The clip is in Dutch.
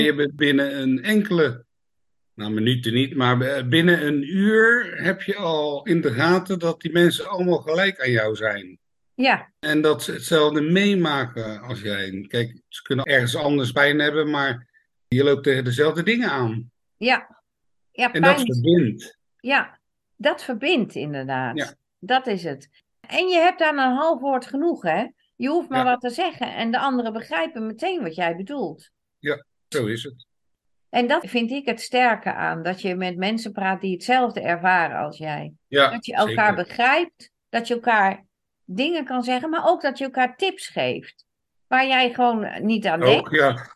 Je bent binnen een enkele, nou minuten niet, maar binnen een uur heb je al in de gaten dat die mensen allemaal gelijk aan jou zijn. Ja, En dat ze hetzelfde meemaken als jij. Kijk, ze kunnen ergens anders pijn hebben, maar je loopt tegen dezelfde dingen aan. ja, ja, En dat pijn is, verbindt. ja, dat verbindt Ja, inderdaad. Dat is het. En je hebt dan een half woord genoeg, hè? Je hoeft maar ja, wat te zeggen en de anderen begrijpen meteen wat jij bedoelt. ja, zo is het. En dat vind ik het sterke aan, dat je met mensen praat die hetzelfde ervaren als jij. Ja, Dat je elkaar zeker. begrijpt, dat je elkaar dingen kan zeggen, maar ook dat je elkaar tips geeft. Waar jij gewoon niet aan Ook, denkt. ja.